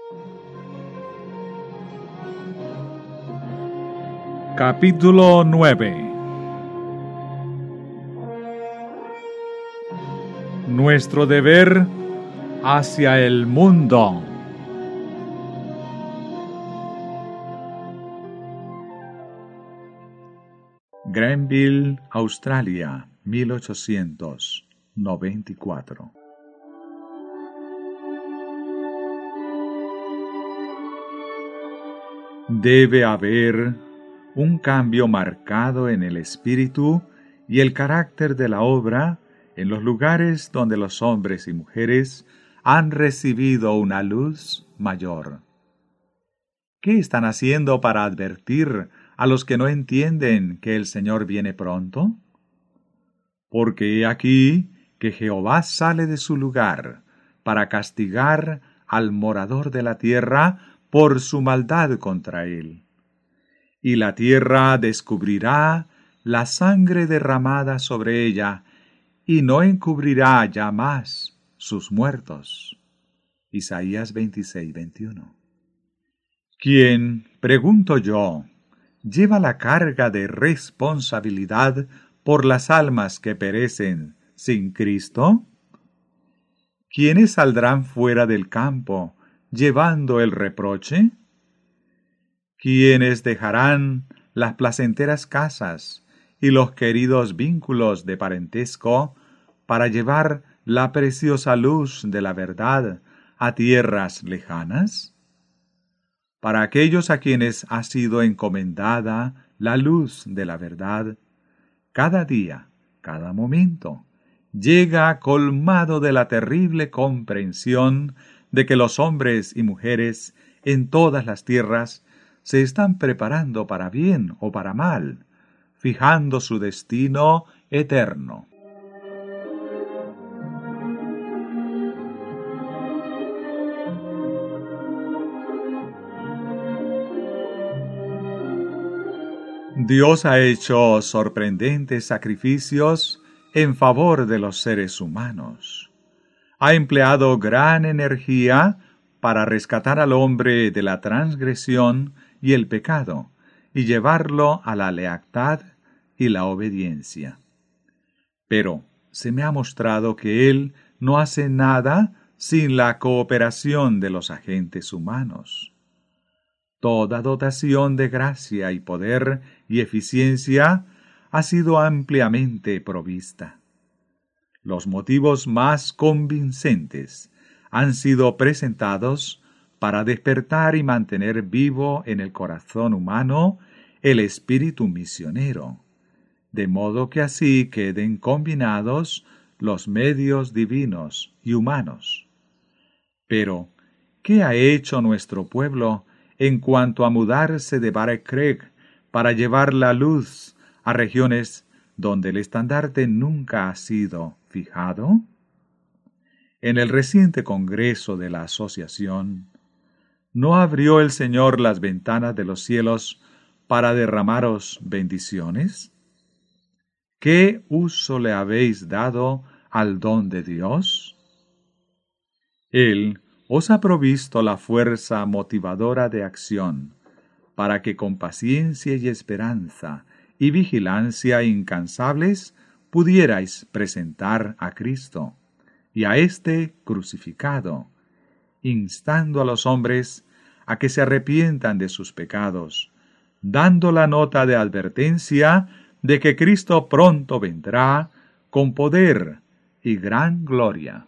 Capítulo 9. Nuestro deber hacia el mundo. Grenville, Australia, 1894. Debe haber un cambio marcado en el espíritu y el carácter de la obra en los lugares donde los hombres y mujeres han recibido una luz mayor. ¿Qué están haciendo para advertir a los que no entienden que el Señor viene pronto? Porque he aquí que Jehová sale de su lugar para castigar al morador de la tierra por su maldad contra él. Y la tierra descubrirá la sangre derramada sobre ella, y no encubrirá ya más sus muertos. Isaías 26:21. ¿Quién, pregunto yo, lleva la carga de responsabilidad por las almas que perecen sin Cristo? ¿Quiénes saldrán fuera del campo llevando el reproche? ¿Quiénes dejarán las placenteras casas y los queridos vínculos de parentesco para llevar la preciosa luz de la verdad a tierras lejanas? Para aquellos a quienes ha sido encomendada la luz de la verdad, cada día, cada momento, llega colmado de la terrible comprensión de que los hombres y mujeres en todas las tierras se están preparando para bien o para mal, fijando su destino eterno. Dios ha hecho sorprendentes sacrificios en favor de los seres humanos. Ha empleado gran energía para rescatar al hombre de la transgresión y el pecado y llevarlo a la lealtad y la obediencia. Pero se me ha mostrado que Él no hace nada sin la cooperación de los agentes humanos. Toda dotación de gracia y poder y eficiencia ha sido ampliamente provista. Los motivos más convincentes han sido presentados para despertar y mantener vivo en el corazón humano el espíritu misionero, de modo que así queden combinados los medios divinos y humanos. Pero, ¿qué ha hecho nuestro pueblo en cuanto a mudarse de Barrack Creek para llevar la luz a regiones donde el estandarte nunca ha sido fijado? En el reciente congreso de la asociación, ¿no abrió el Señor las ventanas de los cielos para derramaros bendiciones? ¿Qué uso le habéis dado al don de Dios? Él os ha provisto la fuerza motivadora de acción, para que con paciencia y esperanza y vigilancia incansables pudierais presentar a Cristo y a éste crucificado, instando a los hombres a que se arrepientan de sus pecados, dando la nota de advertencia de que Cristo pronto vendrá con poder y gran gloria.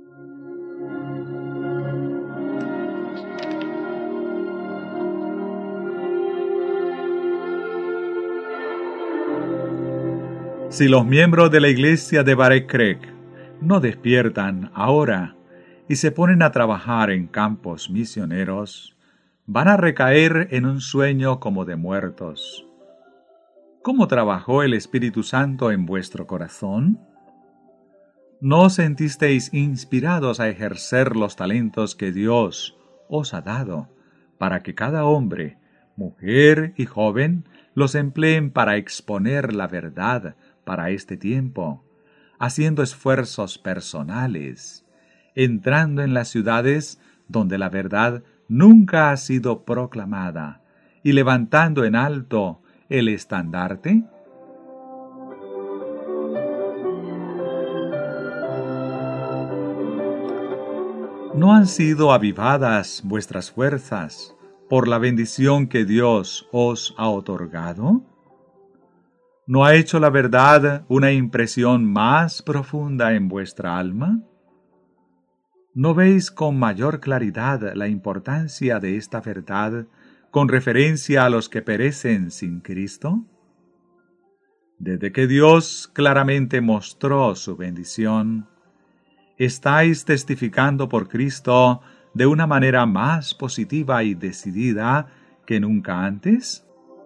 Si los miembros de la iglesia de Barrack Creek no despiertan ahora y se ponen a trabajar en campos misioneros, van a recaer en un sueño como de muertos. ¿Cómo trabajó el Espíritu Santo en vuestro corazón? ¿No os sentisteis inspirados a ejercer los talentos que Dios os ha dado, para que cada hombre, mujer y joven los empleen para exponer la verdad para este tiempo, haciendo esfuerzos personales, entrando en las ciudades donde la verdad nunca ha sido proclamada, y levantando en alto el estandarte? ¿No han sido avivadas vuestras fuerzas por la bendición que Dios os ha otorgado? ¿No ha hecho la verdad una impresión más profunda en vuestra alma? ¿No veis con mayor claridad la importancia de esta verdad con referencia a los que perecen sin Cristo? Desde que Dios claramente mostró su bendición, estáis testificando por Cristo de una manera más positiva y decidida que nunca antes.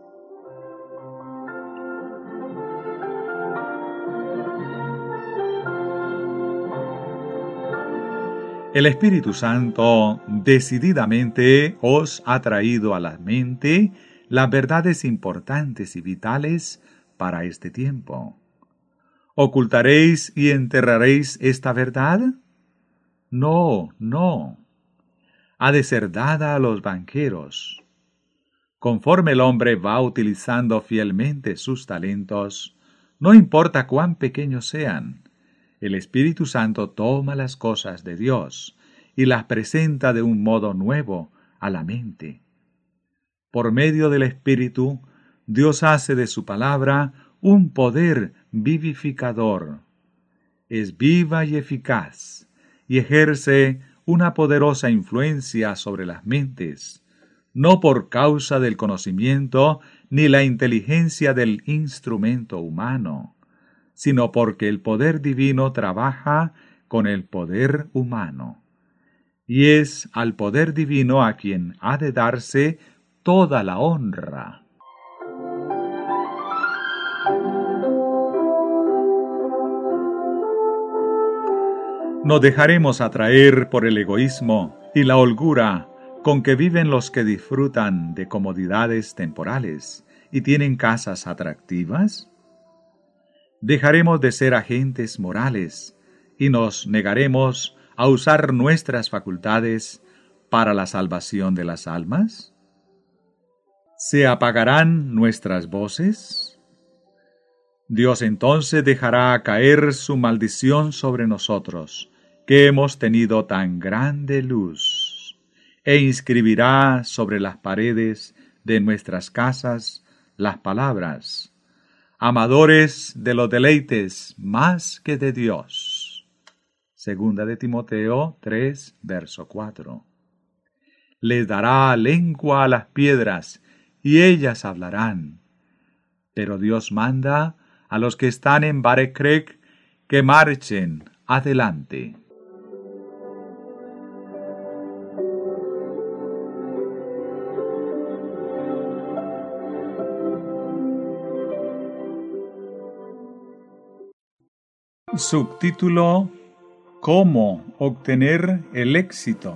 El Espíritu Santo decididamente os ha traído a la mente las verdades importantes y vitales para este tiempo. ¿Ocultaréis y enterraréis esta verdad? No, no. Ha de ser dada a los banqueros. Conforme el hombre va utilizando fielmente sus talentos, no importa cuán pequeños sean, el Espíritu Santo toma las cosas de Dios y las presenta de un modo nuevo a la mente. Por medio del Espíritu, Dios hace de su palabra un poder vivificador. Es viva y eficaz, y ejerce una poderosa influencia sobre las mentes, no por causa del conocimiento ni la inteligencia del instrumento humano, sino porque el poder divino trabaja con el poder humano. Y es al poder divino a quien ha de darse toda la honra. Nos dejaremos atraer por el egoísmo y la holgura con que viven los que disfrutan de comodidades temporales y tienen casas atractivas. Dejaremos de ser agentes morales y nos negaremos a usar nuestras facultades para la salvación de las almas. ¿Se apagarán nuestras voces? Dios entonces dejará caer su maldición sobre nosotros, que hemos tenido tan grande luz, e inscribirá sobre las paredes de nuestras casas las palabras: amadores de los deleites más que de Dios. Segunda de Timoteo 3, verso 4. Les dará lengua a las piedras, y ellas hablarán. Pero Dios manda a los que están en Barecrec que marchen adelante. Subtítulo: ¿Cómo obtener el éxito?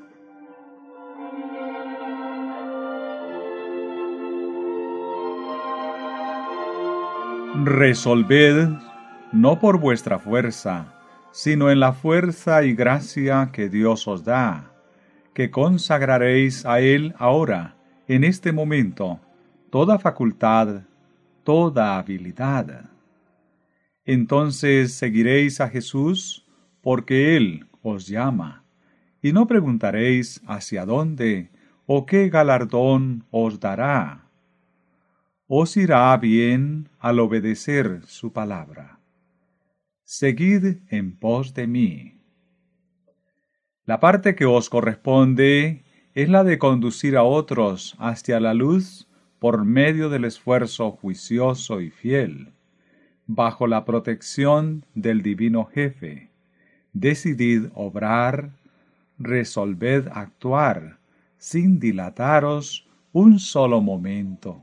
Resolved, no por vuestra fuerza, sino en la fuerza y gracia que Dios os da, que consagraréis a Él ahora, en este momento, toda facultad, toda habilidad. Entonces seguiréis a Jesús, porque Él os llama, y no preguntaréis hacia dónde o qué galardón os dará. Os irá bien al obedecer su palabra. Seguid en pos de mí. La parte que os corresponde es la de conducir a otros hacia la luz por medio del esfuerzo juicioso y fiel, bajo la protección del Divino Jefe. Decidid obrar, resolved actuar, sin dilataros un solo momento.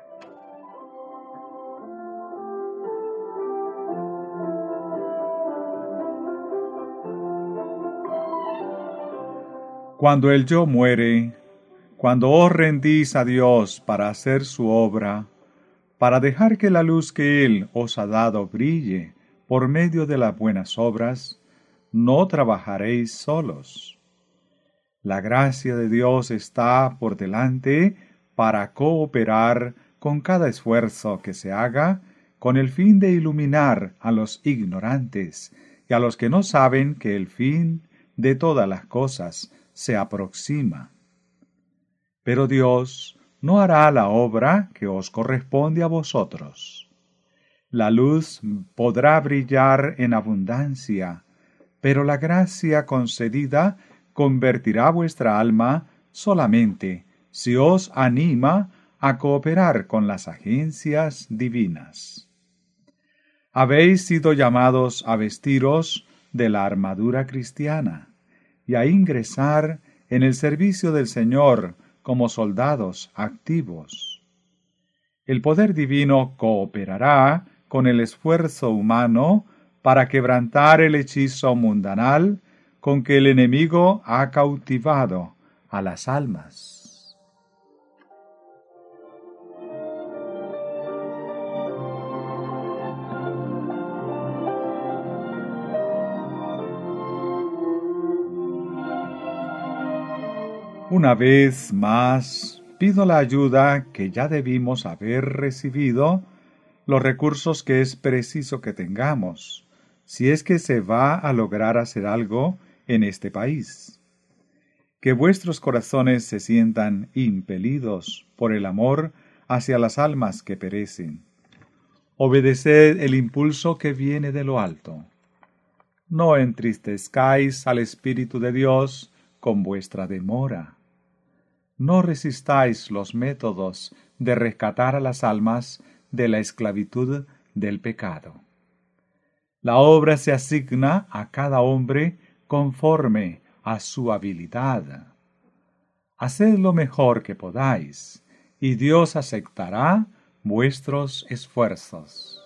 Cuando el yo muere, cuando os rendís a Dios para hacer su obra, para dejar que la luz que Él os ha dado brille por medio de las buenas obras, no trabajaréis solos. La gracia de Dios está por delante para cooperar con cada esfuerzo que se haga con el fin de iluminar a los ignorantes y a los que no saben que el fin de todas las cosas se aproxima. Pero Dios no hará la obra que os corresponde a vosotros. La luz podrá brillar en abundancia, pero la gracia concedida convertirá vuestra alma solamente si os anima a cooperar con las agencias divinas. Habéis sido llamados a vestiros de la armadura cristiana y a ingresar en el servicio del Señor como soldados activos. El poder divino cooperará con el esfuerzo humano para quebrantar el hechizo mundanal con que el enemigo ha cautivado a las almas. Una vez más, pido la ayuda que ya debimos haber recibido, los recursos que es preciso que tengamos, si es que se va a lograr hacer algo en este país. Que vuestros corazones se sientan impelidos por el amor hacia las almas que perecen. Obedeced el impulso que viene de lo alto. No entristezcáis al Espíritu de Dios con vuestra demora. No resistáis los métodos de rescatar a las almas de la esclavitud del pecado. La obra se asigna a cada hombre conforme a su habilidad. Haced lo mejor que podáis, y Dios aceptará vuestros esfuerzos.